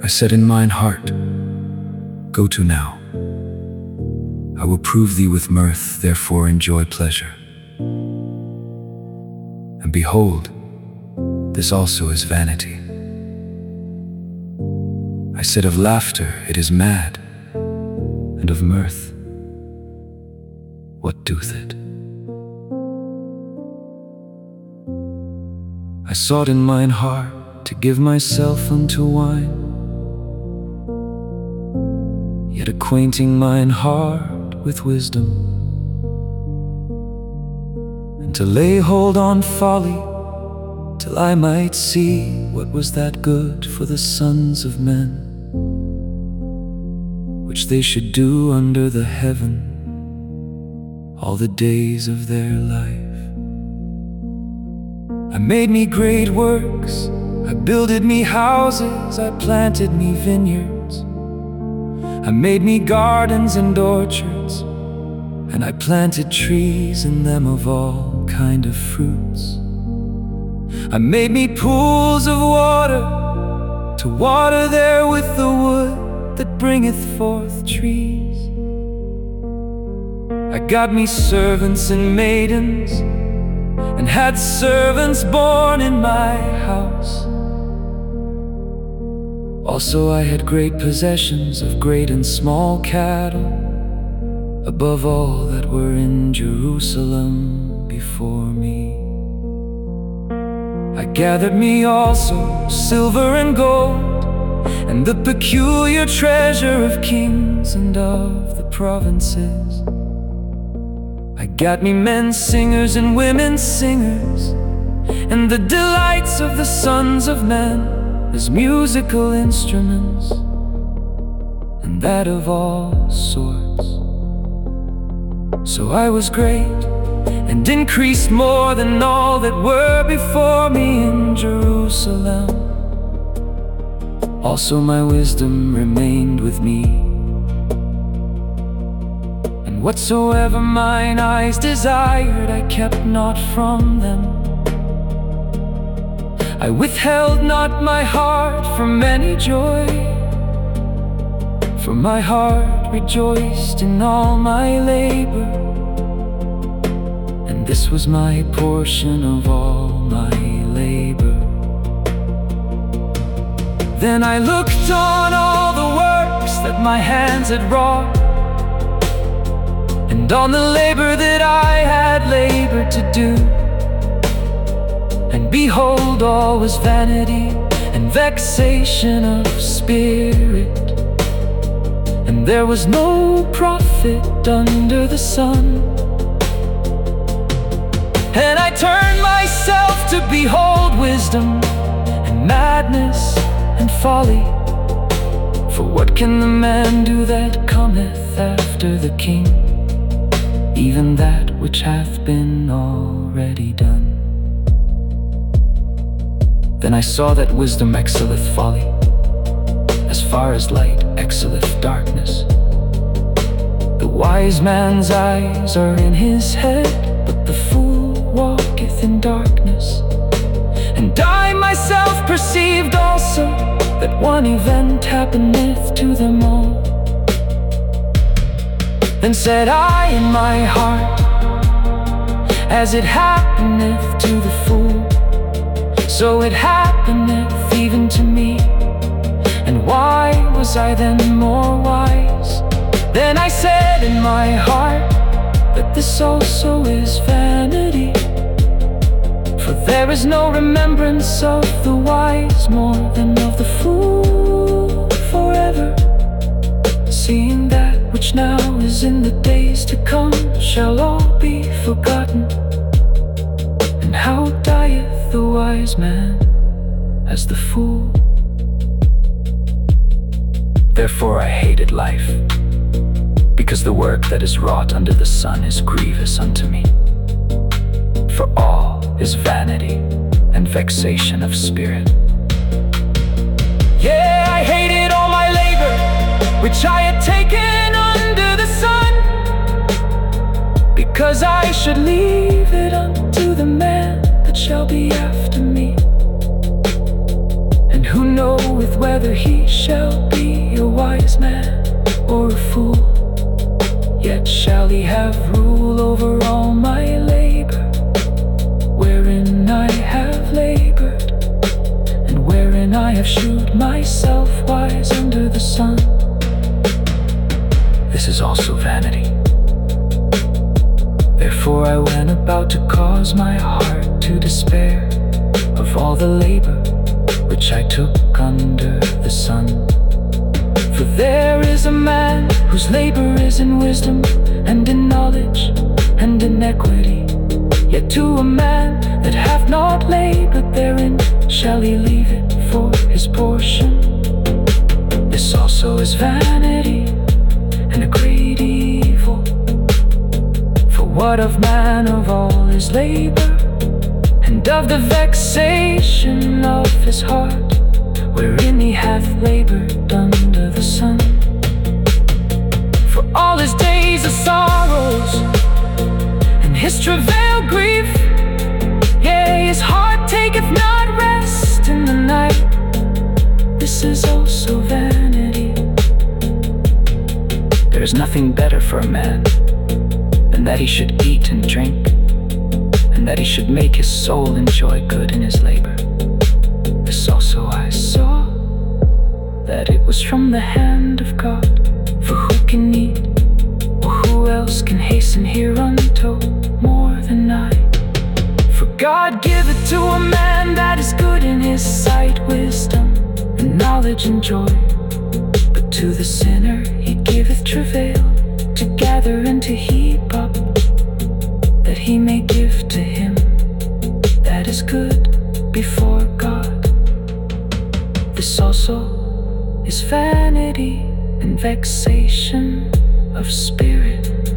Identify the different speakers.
Speaker 1: I said in mine heart, go to now. I will prove thee with mirth, therefore enjoy pleasure. And behold, this also is vanity. I said of laughter, it is mad, and of mirth, what doeth it? I sought in mine heart to give myself unto wine, yet acquainting mine heart with wisdom, and to lay hold on folly, till I might see what was that good for the sons of men, which they should do under the heaven all the days of their life. I made me great works, I builded me houses, I planted me vineyards, I made me gardens and orchards, and I planted trees in them of all kind of fruits. I made me pools of water, to water therewith the wood that bringeth forth trees. I got me servants and maidens, and had servants born in my house. Also I had great possessions of great and small cattle, above all that were in Jerusalem before me. I gathered me also silver and gold, and the peculiar treasure of kings and of the provinces. I got me men singers and women singers, and the delights of the sons of men as musical instruments, and that of all sorts. So I was great, and increased more than all that were before me in Jerusalem. Also my wisdom remained with me, and whatsoever mine eyes desired, I kept not from them. I withheld not my heart from any joy, for my heart rejoiced in all my labor, and this was my portion of all my labor. Then I looked on all the works that my hands had wrought, and on the labor that I had labored to do, and behold, all was vanity and vexation of spirit, and there was no profit under the sun. And I turned myself to behold wisdom and madness and folly. For what can the man do that cometh after the king? Even that which hath been already done. Then I saw that wisdom excelleth folly, as far as light excelleth darkness. The wise man's eyes are in his head, but the fool walketh in darkness. And I myself perceived also that one event happeneth to them all. Then said I in my heart, as it happeneth to the fool, so it happeneth even to me. And why was I then more wise? Then I said in my heart, that this also is vanity, for there is no remembrance of the wise more than of the fool forever. Seeing that which now is in the days to come shall all be forgotten. And how dieth the wise man as the fool? Therefore I hated life, because the work that is wrought under the sun is grievous unto me. For all is vanity and vexation of spirit. Yeah, I hated all my labor, which I had taken under the sun, because I should leave it unto the man that shall be after me. And who knoweth whether he shall be a wise man or a fool. Yet shall he have rule over all my labor, wherein I have labored, and wherein I have shewed myself wise under the sun. This is also vanity. Therefore I went about to cause my heart to despair of all the labor which I took under the sun. For there is a man whose labor is in wisdom, and in knowledge, and in equity. Yet to a man that hath not labored therein shall he leave it for his portion. This also is vanity, and a great evil. For what of man of all his labor, and of the vexation of his heart, wherein he hath labored under the sun? For all his days are sorrows, and his travail grief. Yea, his heart taketh not rest in the night. This is also vanity. There is nothing better for a man than that he should eat and drink, and that he should make his soul enjoy good in his labor. This also I saw, that it was from the hand of God. For who can eat, or who else can hasten hereunto more than I? For God giveth to a man that is good in his sight wisdom, and knowledge and joy. But to the sinner he giveth travail, to gather and to heap up, that he may give to him that is good before God. This also is vanity and vexation of spirit.